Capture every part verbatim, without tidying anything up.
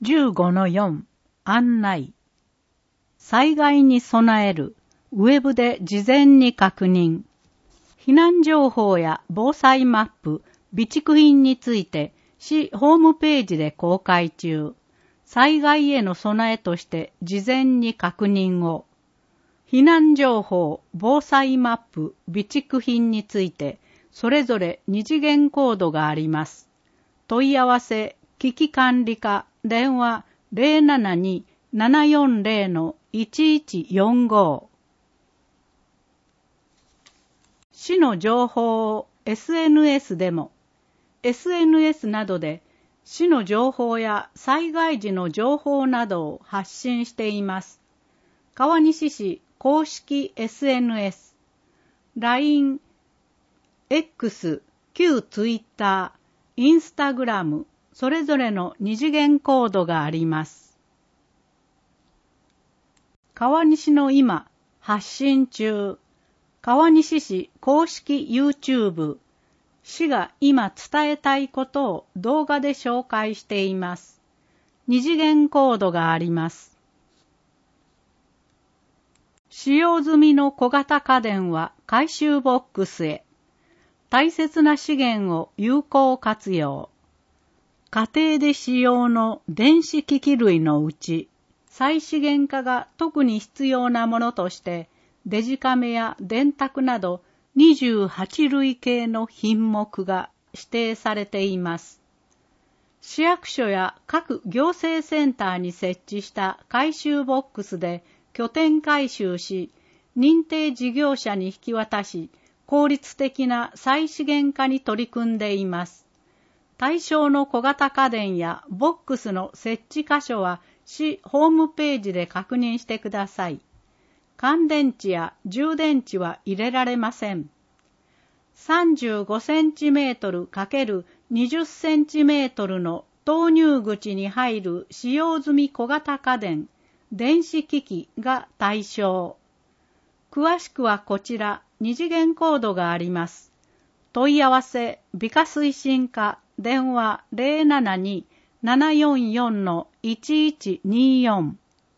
じゅうごのよん 案内。災害に備える。ウェブで事前に確認。避難情報や防災マップ、備蓄品について市ホームページで公開中。災害への備えとして事前に確認を。避難情報、防災マップ、備蓄品についてそれぞれ二次元コードがあります。問い合わせ、危機管理課、電話 ゼロななに ななよんゼロ のいちいちよんご。市の情報を エスエヌエス でも、エスエヌエス などで市の情報や災害時の情報などを発信しています。川西市公式 エスエヌエス、ライン、X、旧 Twitter、インスタグラム、それぞれの二次元コードがあります。川西の今、発信中。川西市公式 YouTube、市が今伝えたいことを動画で紹介しています。二次元コードがあります。使用済みの小型家電は回収ボックスへ。大切な資源を有効活用。家庭で使用の電子機器類のうち、再資源化が特に必要なものとして、デジカメや電卓などにじゅうはちるい系の品目が指定されています。市役所や各行政センターに設置した回収ボックスで拠点回収し、認定事業者に引き渡し、効率的な再資源化に取り組んでいます。対象の小型家電やボックスの設置箇所は市ホームページで確認してください。乾電池や充電池は入れられません。さんじゅうごセンチメートル ×にじゅっセンチメートル の投入口に入る使用済み小型家電、電子機器が対象。詳しくはこちら、二次元コードがあります。問い合わせ、美化推進課、電話 ゼロななに ななよんよん のいちいちによん。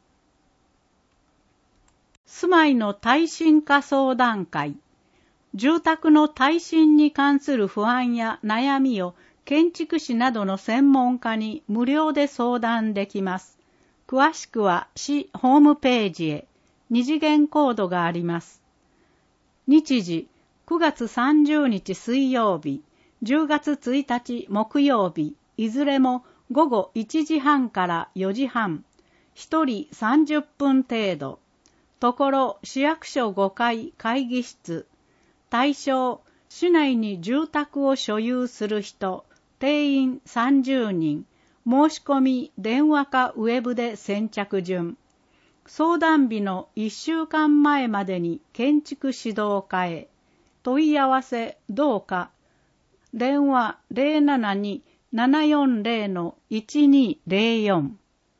住まいの耐震化相談会。住宅の耐震に関する不安や悩みを建築士などの専門家に無料で相談できます。詳しくは市ホームページへ。二次元コードがあります。日時、くがつさんじゅうにち水曜日、じゅうがつついたち木曜日、いずれもごごいちじはんからよじはん、ひとりさんじゅっぷん程度。ところ市役所ごかい会議室。対象、市内に住宅を所有する人、定員さんじゅうにん。申し込み電話かウェブで先着順。相談日のいっしゅうかんまえまでに建築指導課へ。問い合わせどうか。電話 ゼロななに ななよんゼロ のいちにゼロよん。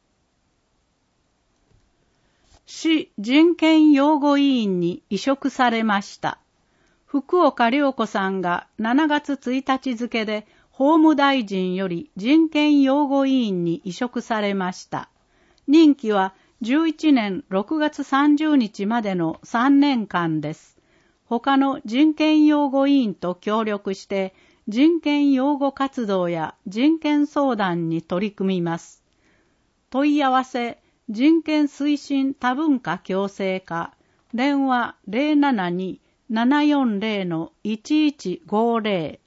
市人権擁護委員に委嘱されました。福岡良子さんがしちがつついたち付で法務大臣より人権擁護委員に委嘱されました。任期はじゅういちねんろくがつさんじゅうにちまでのさんねんかんです。他の人権擁護委員と協力して人権擁護活動や人権相談に取り組みます。問い合わせ人権推進多文化共生課、電話 ゼロななに ななよんゼロ のいちいちごゼロ。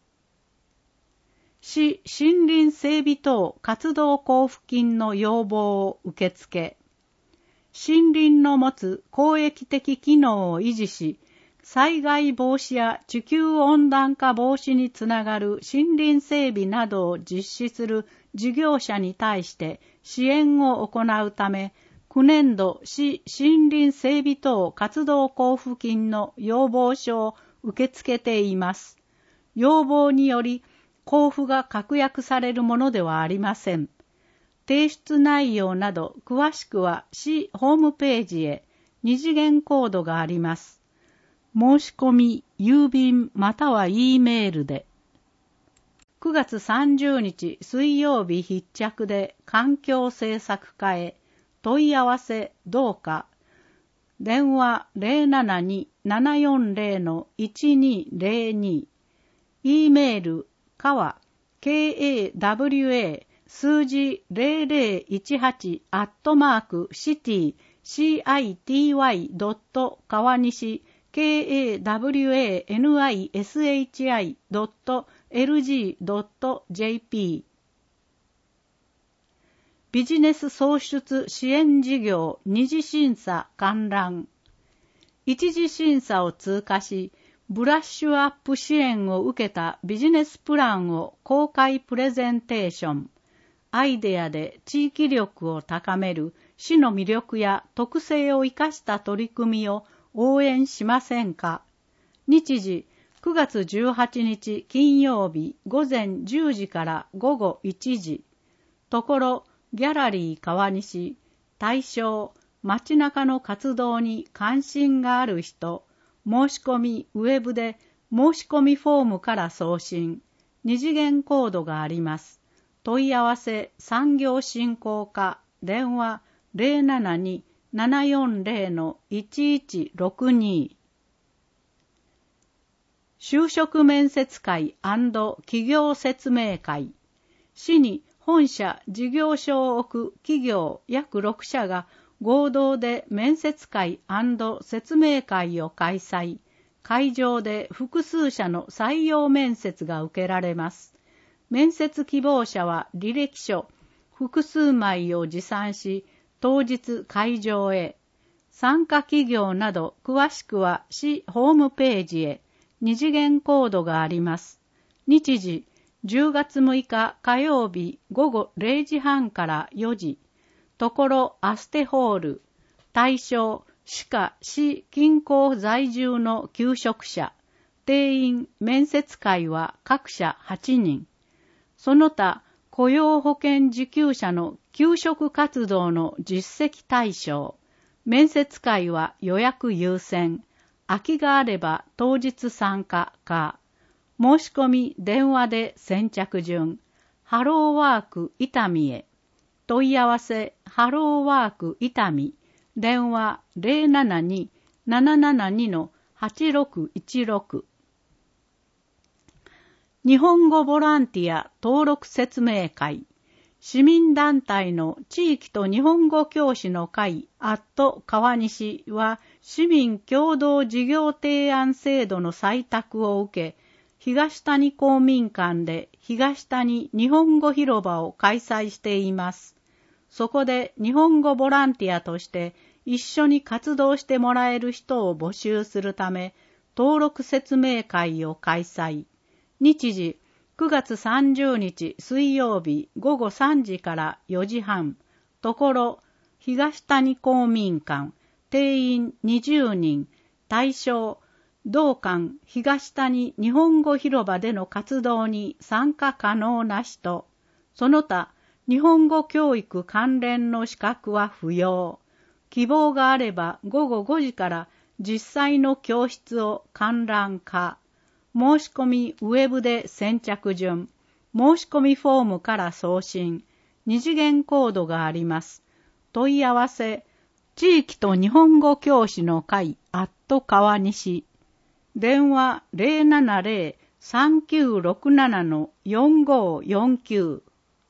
市森林整備等活動交付金の要望を受け付け、森林の持つ公益的機能を維持し、災害防止や地球温暖化防止につながる森林整備などを実施する事業者に対して支援を行うため、くねんど市森林整備等活動交付金の要望書を受け付けています。要望により交付が確約されるものではありません。提出内容など詳しくは市ホームページへ。二次元コードがあります。申し込み、郵便または E メールで。 くがつさんじゅうにち水曜日必着で環境政策課へ問い合わせどうか。電話 ゼロななに ななよんゼロ のいちにゼロに。E メールかわ ケーエーダブリューエー 数字ゼロゼロいちはちアットマークシティ シーアイティーワイ ドット川西 ケーエーダブリューエーエヌアイエスエイチアイ ドットエルジー ドットジェーピー。ビジネス創出支援事業二次審査観覧。一次審査を通過し、ブラッシュアップ支援を受けたビジネスプランを公開プレゼンテーション。アイデアで地域力を高める市の魅力や特性を生かした取り組みを応援しませんか。日時くがつじゅうはちにち金曜日午前じゅうじから午後いちじ。ところギャラリー川西。対象街中の活動に関心がある人。申し込みウェブで申し込みフォームから送信。二次元コードがあります。問い合わせ産業振興課電話 ゼロななに ななよんゼロ のいちいちろくに。就職面接会&企業説明会。市に本社事業所を置く企業約ろくしゃが合同で面接会&説明会を開催。会場で複数社の採用面接が受けられます。面接希望者は履歴書複数枚を持参し、当日会場へ。参加企業など詳しくは市ホームページへ。二次元コードがあります。日時じゅうがつむいか火曜日午後れいじはんからよじ。ところアステホール。対象市か市近郊在住の求職者。定員面接会は各社はちにん。その他雇用保険受給者の求職活動の実績対象。面接会は予約優先。空きがあれば当日参加か。申し込み電話で先着順。ハローワーク伊丹へ。問い合わせハローワーク伊丹。電話 ゼロななに ななななに のはちろくいちろく。日本語ボランティア登録説明会。市民団体の地域と日本語教師の会アット川西は市民共同事業提案制度の採択を受け、東谷公民館で東谷日本語広場を開催しています。そこで日本語ボランティアとして一緒に活動してもらえる人を募集するため、登録説明会を開催。日時くがつさんじゅうにち水曜日午後さんじからよじはん。ところ東谷公民館。定員にじゅうにん。対象同館東谷日本語広場での活動に参加可能な人。その他日本語教育関連の資格は不要。希望があればごごごじから実際の教室を観覧か。申し込みウェブで先着順。申し込みフォームから送信。二次元コードがあります。問い合わせ地域と日本語教師の会アット川西。電話 ゼロななゼロ さんきゅうろくなな のよんごよんきゅう。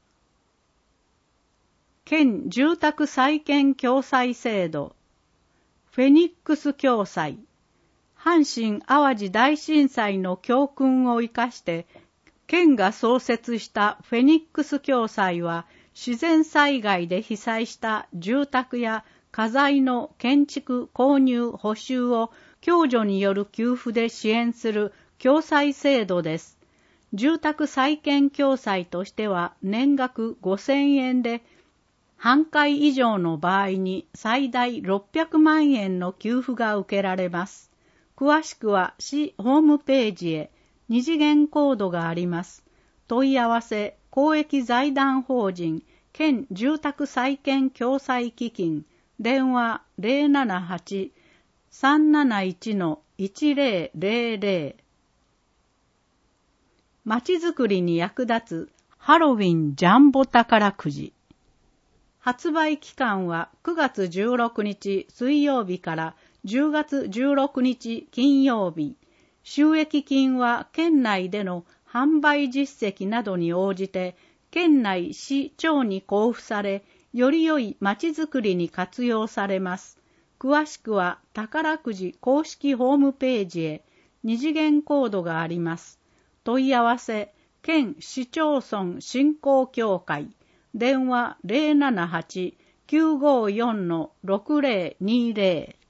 県住宅再建共済制度。フェニックス共済。阪神・淡路大震災の教訓を生かして県が創設したフェニックス共済は自然災害で被災した住宅や家財の建築購入補修を共助による給付で支援する共済制度です。住宅再建共済としては年額ごせんえんで半壊以上の場合に最大ろっぴゃくまんえんの給付が受けられます。詳しくは市ホームページへ。二次元コードがあります。問い合わせ公益財団法人県住宅再建共済基金。電話 ゼロななはち さんなないち のいちゼロゼロゼロ。 まちづくりに役立つハロウィンジャンボ宝くじ。発売期間はくがつじゅうろくにち水曜日からじゅうがつじゅうろくにち金曜日。収益金は県内での販売実績などに応じて県内市町に交付され、より良いまちづくりに活用されます。詳しくは宝くじ公式ホームページへ。二次元コードがあります。問い合わせ、県市町村振興協会。電話 ゼロななはち きゅうごよん ろくゼロにゼロ